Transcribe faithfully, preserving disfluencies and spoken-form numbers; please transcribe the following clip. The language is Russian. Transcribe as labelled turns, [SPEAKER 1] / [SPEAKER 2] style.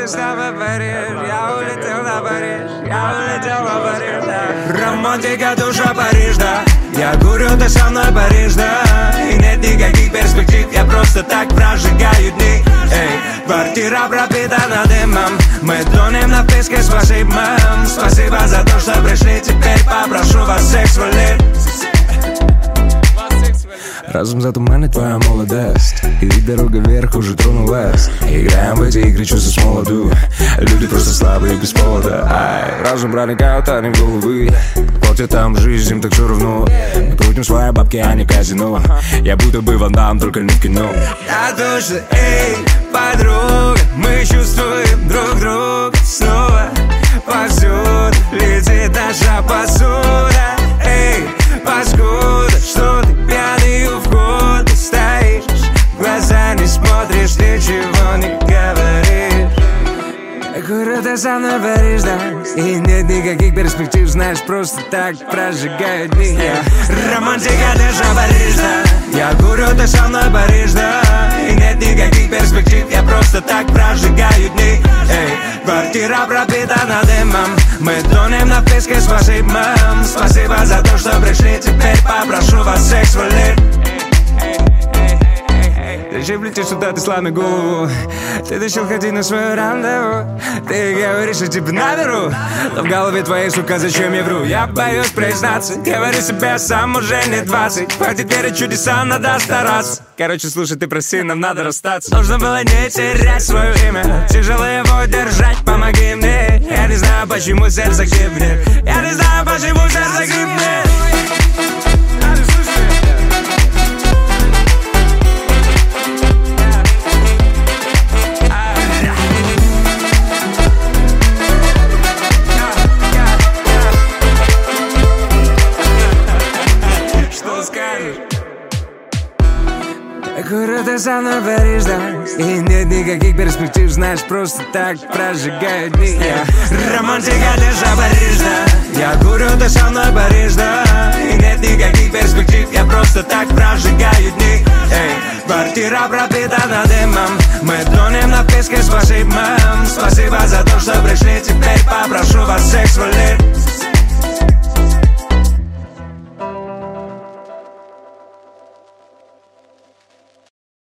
[SPEAKER 1] ты снова в Париж. Я улетел на Париж, я улетел на Париж, да. Романтика, душа, Париж, да. Я курю, ты со мной, Париж, да. И нет никаких перспектив, я просто так прожигаю дни. Эй, квартира пропитана дымом, мы тонем на песке, спасибо, мам. Спасибо за то, что пришли, теперь попрошу вас секс валить.
[SPEAKER 2] Разум затуманит твоя молодость, и дорога вверх уже тронулась. Играем в эти игры, чувства с молоду. Люди просто слабые, без повода. Ай, разум проникают, а не в головы. Платят там жизнь, им так все равно. Мы крутим свои бабки, а не в казино. Я будто бы Ван Дам, только не в кино.
[SPEAKER 1] Я точно, эй, подруга. Мы чувствуем друг друга снова. Повсюду летит наша посуда. Эй, паскуда, что ты пьяный у входа стоишь? В глаза не смотришь, ничего не говоришь. Курю, ты со мной, Париж, да. И нет никаких перспектив, знаешь, просто так прожигаю дни. Романтика, душа, Париж, да. Я курю, ты со мной, Париж, да. И нет никаких перспектив, я просто так прожигаю дни. Эй, квартира пропитана дымом, мы тонем на песке, спасибо, мам. Спасибо за то, что пришли, теперь попрошу вас секс валить. Зачем летишь сюда, ты сломи голову? Ты решил ходить на свое рандеву. Ты говоришь, что тебе наберу, но в голове твоей, сука, зачем я вру? Я боюсь признаться, говорю себе сам, уже не двадцать. Хватит верить чудесам, надо стараться. Короче, слушай, ты проси, нам надо расстаться. Нужно было не терять свое имя, тяжело его держать, помоги мне. Я не знаю, почему сердце гибнет. Я не знаю, почему сердце гибнет. Курю, ты со мной, Париж, да. И нет никаких перспектив, знаешь, просто так прожигаю дни. Романтика, душа, Париж, да. Я курю, ты со мной, Париж, да. И нет никаких перспектив, я просто так прожигаю дни. Эй, квартира пропитана дымом, мы тонем на песке, спасибо, мам. Спасибо за то, что пришли, теперь попрошу вас секс валить.